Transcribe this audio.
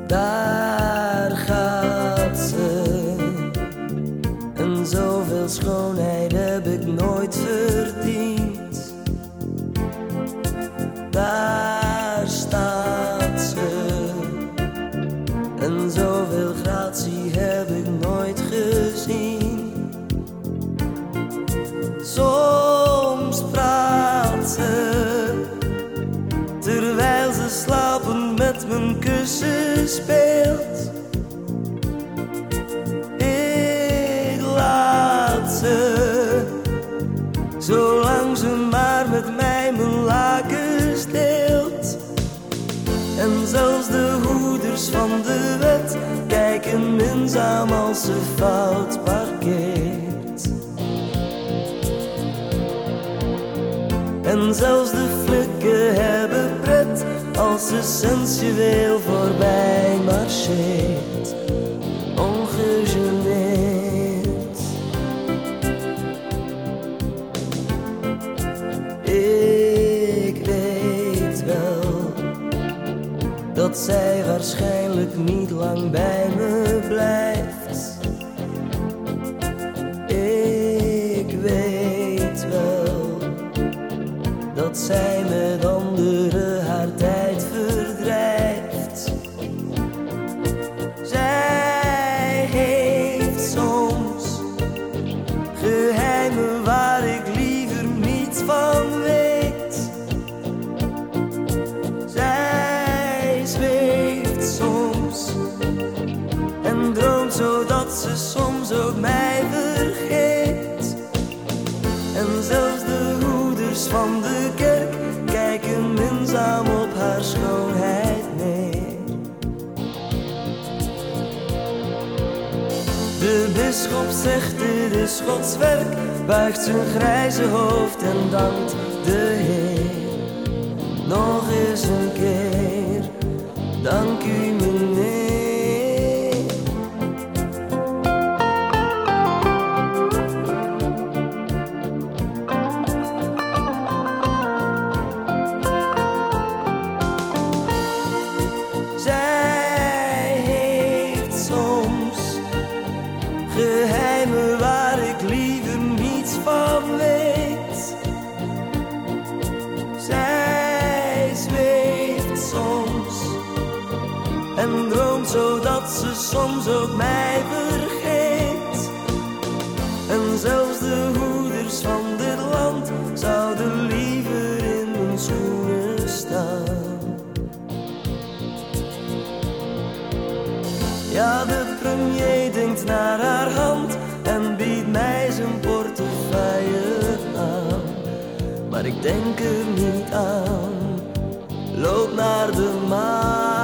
Daar gaat ze. En zoveel schoonheid heb ik nooit verdiend. Daar staat ze. En zoveel gratie heb ik nooit gezien. Soms praat ze, terwijl ze slapend met mijn kussen speelt. Ik laat ze, zolang ze maar met mij mijn lakens deelt. En zelfs de hoeders van de wet kijken minzaam als ze fout parkeert. En zelfs de flikken hebben pret als ze sensueel voorbij marcheert, ongegeneerd. Ik weet wel dat zij waarschijnlijk niet lang bij me blijft. Ik weet wel dat zij met anderen haar tijd verdrijft. Zij heeft soms geheimen waar ik liever niets van weet. Zij zweeft soms en droomt zodat ze soms ook mij vergeet. En zelfs de hoeders van de kerk kijken minzaam op haar schoonheid neer. De bisschop zegt dit is Gods werk, buigt zijn grijze hoofd en dankt de Heer. Nog eens een keer, dank u meneer. Zij heeft soms geheimen waar ik liever niets van weet. Zij zweeft soms en droomt zodat ze soms ook mij vergeet. En zelfs de hoeders van dit land zouden liever in mijn schoenen staan. Ja, de premier denkt naar haar hand en biedt mij zijn portefeuille aan. Maar ik denk er niet aan, loop naar de maan.